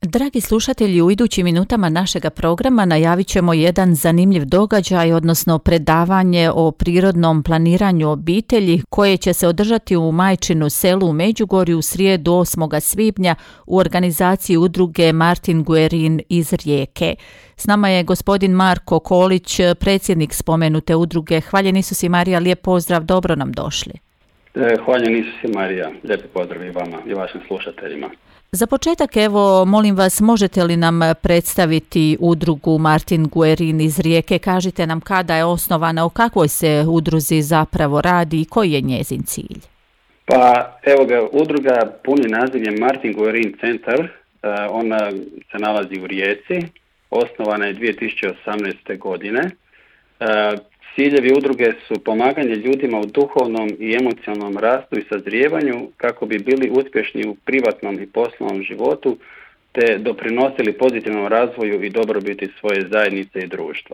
Dragi slušatelji, u idućim minutama našega programa najavit ćemo jedan zanimljiv događaj, odnosno predavanje o prirodnom planiranju obitelji koje će se održati u Majčinu selu u Međugorju u srijedu 8. svibnja u organizaciji udruge Martin Guerin iz Rijeke. S nama je gospodin Marko Kolić, predsjednik spomenute udruge. Hvaljen Isus i Marija, lijep pozdrav, dobro nam došli. Hvaljen Isus i Marija, lijepi pozdrav i vama i vašim slušateljima. Za početak, evo, molim vas, možete li nam predstaviti udrugu Martin Guerin iz Rijeke? Kažite nam kada je osnovana, o kakvoj se udruzi zapravo radi i koji je njezin cilj? Pa evo ga, udruga puni naziv je Martin Guerin centar, ona se nalazi u Rijeci, osnovana je 2018. godine. Ciljevi udruge su pomaganje ljudima u duhovnom i emocionalnom rastu i sazrijevanju kako bi bili uspješni u privatnom i poslovnom životu te doprinosili pozitivnom razvoju i dobrobiti svoje zajednice i društva.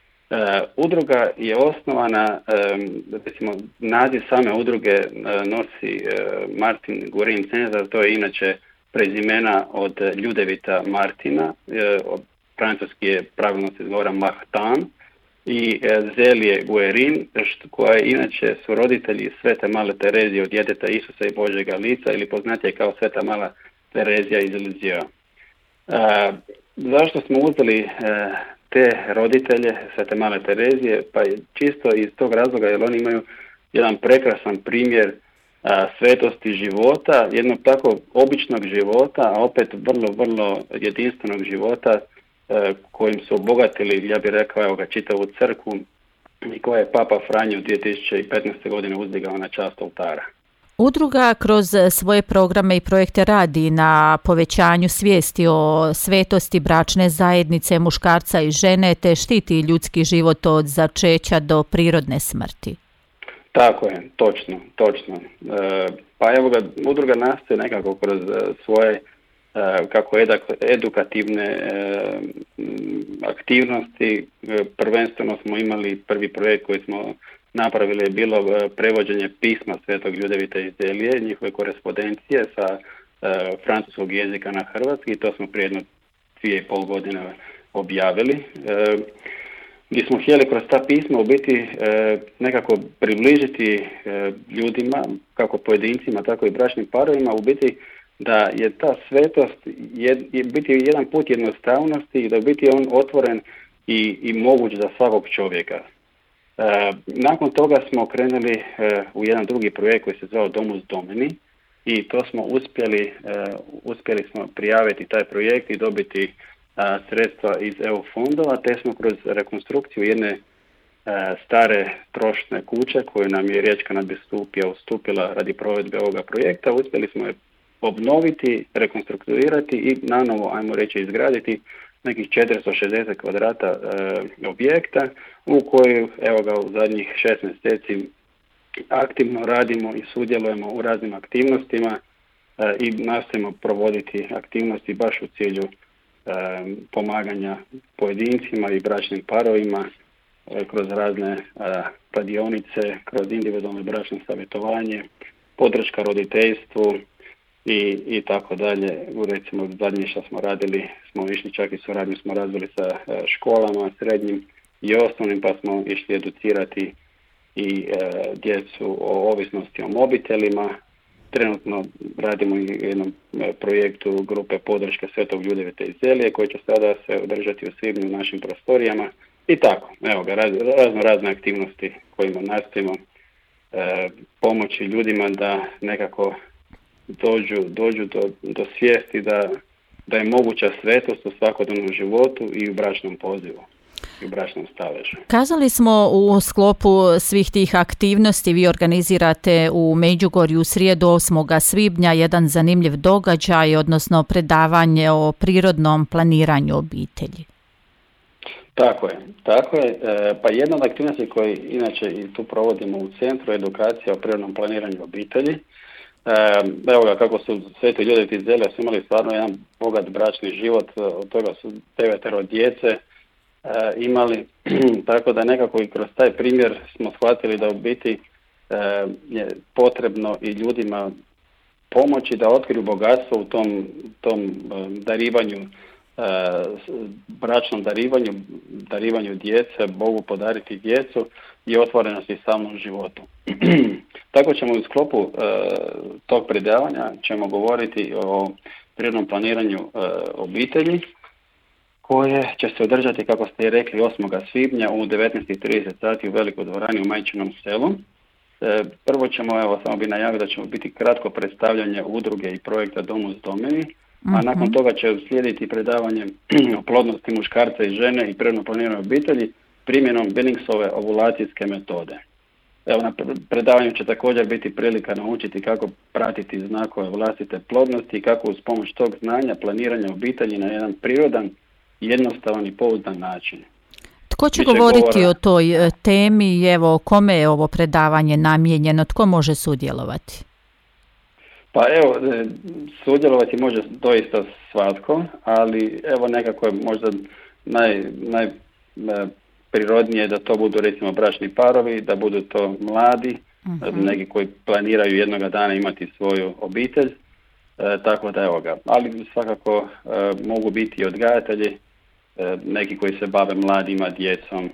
Udruga je osnovana, recimo naziv same udruge nosi Martin Guerin centar, to je inače prezimena od Ljudevita Martina, francuski je pravilno se izgovara Martin, i Zelije Guerin, koja je inače su roditelji Svete Male Terezije od djeteta Isusa i Božjega lica ili poznatije kao Sveta Mala Terezija iz Lisieux. Zašto smo uzeli te roditelje Svete Male Terezije? Pa čisto iz tog razloga jer oni imaju jedan prekrasan primjer svetosti života, jednog tako običnog života, a opet vrlo jedinstvenog života kojim su obogatili, ja bih rekao, evo ga, čitavu crkvu i koje je Papa Franjo 2015. godine uzdigao na čast oltara. Udruga kroz svoje programe i projekte radi na povećanju svijesti o svetosti bračne zajednice muškarca i žene te štiti ljudski život od začeća do prirodne smrti. Tako je, točno. Pa evo ga, udruga nastoji nekako kroz svoje kako edukativne aktivnosti. Prvenstveno smo imali prvi projekt koji smo napravili je bilo prevođenje pisma Svetog Ljudevita iz Zelije, njihove korespondencije sa francuskog jezika na hrvatski, i to smo prije 2,5 godine objavili. Gdje smo htjeli kroz ta pisma u biti nekako približiti ljudima, kako pojedincima, tako i bračnim parovima, u biti da je ta svetost biti jedan put jednostavnosti i da biti on otvoren i moguć za svakog čovjeka. Nakon toga smo krenuli u jedan drugi projekt koji se zvao Domus Domini i to smo uspjeli smo prijaviti taj projekt i dobiti sredstva iz EU fondova, te smo kroz rekonstrukciju jedne stare trošne kuće koju nam je Riječka nadbiskupija ustupila radi provedbe ovoga projekta, uspjeli smo je obnoviti, rekonstrukturirati i nanovo, ajmo reći, izgraditi nekih 460 kvadrata objekta u koju, evo ga, u zadnjih 6 mjeseci aktivno radimo i sudjelujemo u raznim aktivnostima i nastojimo provoditi aktivnosti baš u cilju pomaganja pojedincima i bračnim parovima kroz razne kladionice, kroz individualno bračno savjetovanje, podrška roditeljstvu i tako dalje. Recimo zadnje što smo radili, smo išli čak i suradnju smo razvili sa školama, srednjim i osnovnim, pa smo išli educirati i djecu o ovisnosti o mobitelima. Trenutno radimo i jednom projektu grupe podrške Svetog Ljudevita iz Zelije koji će sada se održati u svibnju u našim prostorijama i tako. Evo ga, razne aktivnosti kojima nastojimo pomoći ljudima da nekako dođu do svijesti da je moguća svetost u svakodnevnom životu i u bračnom pozivu i u bračnom staležu. Kazali smo u sklopu svih tih aktivnosti vi organizirate u Međugorju u srijedu 8. svibnja jedan zanimljiv događaj, odnosno predavanje o prirodnom planiranju obitelji. Tako je. Pa jedna od aktivnosti koje inače i tu provodimo u centru je edukacija o prirodnom planiranju obitelji. Evo ga, kako su Sveti Ljudeviti iz Zelije su imali stvarno jedan bogat bračni život, od toga su 9 djece imali, tako da nekako i kroz taj primjer smo shvatili da u biti je potrebno i ljudima pomoći da otkriju bogatstvo u tom darivanju, bračnom darivanju djece, Bogu podariti djecu i otvorenosti samom životu. Tako ćemo u sklopu tog predavanja ćemo govoriti o prirodnom planiranju obitelji, koje će se održati, kako ste i rekli, 8. svibnja u 19:30 sati u Velikoj dvorani u Majčinom selu. Prvo ćemo, samo bi najavio da ćemo biti kratko predstavljanje udruge i projekta Dom uz domeni, a nakon toga će slijediti predavanje o plodnosti muškarca i žene i prirodno planiranju obitelji primjenom Billingsove ovulacijske metode. Evo, na predavanju će također biti prilika naučiti kako pratiti znakove vlastite plodnosti i kako uz pomoć tog znanja planiranja obitelji na jedan prirodan, jednostavan i pouzdan način. Tko će govoriti o toj temi i evo, kome je ovo predavanje namijenjeno, tko može sudjelovati? Pa evo, sudjelovati može doista svatko, ali evo nekako je možda najprirodnije da to budu recimo bračni parovi, da budu to mladi, neki koji planiraju jednoga dana imati svoju obitelj, tako da evo ga. Ali svakako mogu biti i odgajatelji, neki koji se bave mladima, djecom,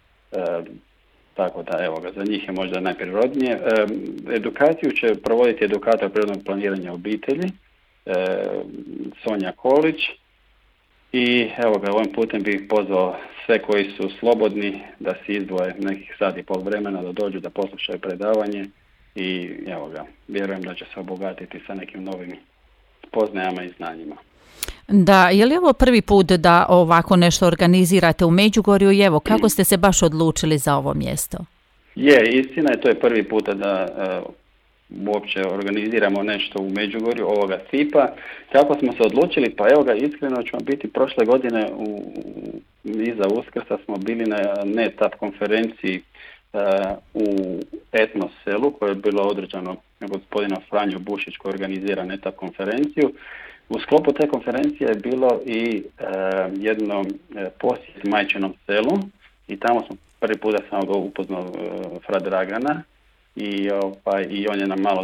tako da evo ga, za njih je možda najprirodnije. Edukaciju će provoditi edukator prirodnog planiranja obitelji, Sonja Kolić, i evo ga, ovim putem bih pozvao sve koji su slobodni da si izdvoje nekih sat i pol vremena da dođu da poslušaju predavanje i evo ga, vjerujem da će se obogatiti sa nekim novim spoznajama i znanjima. Da, je li ovo prvi put da ovako nešto organizirate u Međugorju i evo, kako ste se baš odlučili za ovo mjesto? Istina je, to je prvi puta da uopće organiziramo nešto u Međugorju ovoga tipa. Kako smo se odlučili? Pa evo ga, iskreno ćemo biti, prošle godine iza Uskrsa smo bili na NETAP konferenciji u Etnos selu, koje je bilo održano gospodina Franjo Bušić koji organizira NETAP konferenciju. U sklopu te konferencije je bilo i jedno posjet Majčinom selu i tamo smo prvi puta sam ga upoznao fra Dragana i on je nam malo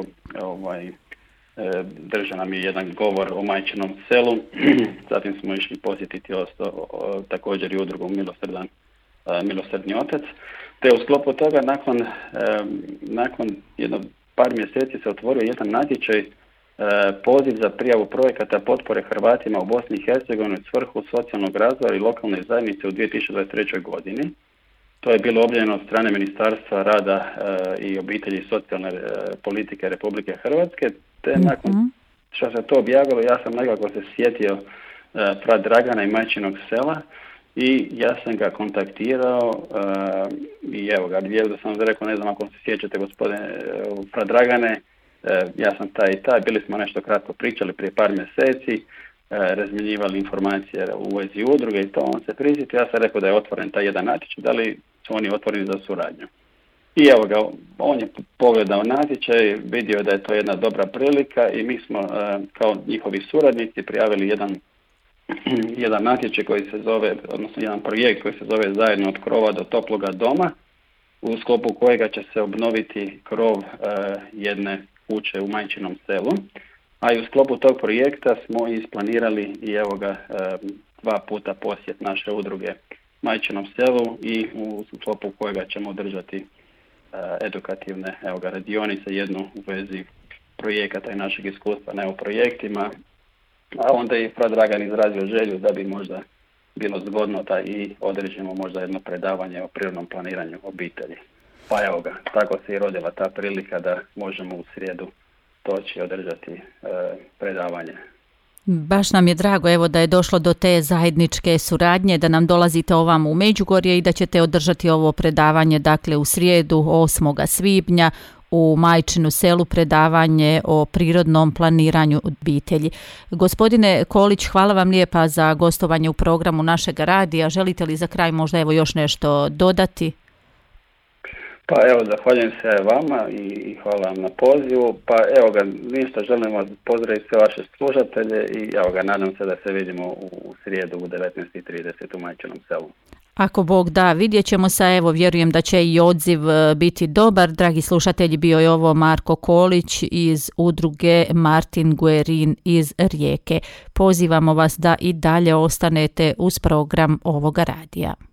držao nam je jedan govor o Majčinom selu. Zatim smo išli posjetiti također i udrugu Milosrdni otac. Te u sklopu toga nakon jedno par mjeseci se otvorio jedan natječaj, poziv za prijavu projekata potpore Hrvatima u Bosni i Hercegovini u svrhu socijalnog razvoja i lokalne zajednice u 2023. godini. To je bilo objavljeno od strane Ministarstva rada i obitelji i socijalne politike Republike Hrvatske, te nakon što se to objavilo, ja sam nekako se sjetio fra Dragana i Majčinog sela i ja sam ga kontaktirao i evo ga, da sam rekao, ne znam ako se sjećate gospodine fra Dragane, ja sam taj i taj, bili smo nešto kratko pričali prije par mjeseci, razmjenjivali informacije u vezi udruge i to, on se prisjetio, ja sam rekao da je otvoren taj jedan natječaj, da li su oni otvoreni za suradnju. I evo ga, on je pogledao natječaj, vidio da je to jedna dobra prilika i mi smo kao njihovi suradnici prijavili jedan natječaj koji se zove, odnosno jedan projekt koji se zove Zajedno od krova do toploga doma, u sklopu kojega će se obnoviti krov jedne kuće u Majčinom selu. A i u sklopu tog projekta smo isplanirali i evo ga 2 puta posjet naše udruge Majčinom selu i u sklopu kojega ćemo održati edukativne radionice, jednu u vezi projekata i našeg iskustva na projektima. A onda je fra Dragan izrazio želju da bi možda bilo zgodno da i održimo možda jedno predavanje o prirodnom planiranju obitelji. Pa evo ga, tako se i rodila ta prilika da možemo u srijedu doći održati predavanje. Baš nam je drago evo da je došlo do te zajedničke suradnje, da nam dolazite ovamo u Međugorje i da ćete održati ovo predavanje dakle u srijedu 8. svibnja u Majčinu selu, predavanje o prirodnom planiranju obitelji. Gospodine Kolić, hvala vam lijepa za gostovanje u programu našeg radija. Želite li za kraj možda evo još nešto dodati? Pa evo, zahvaljujem se vama i hvala vam na pozivu. Pa evo ga, ništa, želim vas pozdraviti sve vaše slušatelje i evo ga, nadam se da se vidimo u srijedu u 19:30 u Majčinom selu. Ako Bog da, vidjet ćemo se, evo vjerujem da će i odziv biti dobar. Dragi slušatelji, bio je ovo Marko Kolić iz udruge Martin Guerin iz Rijeke. Pozivamo vas da i dalje ostanete uz program ovoga radija.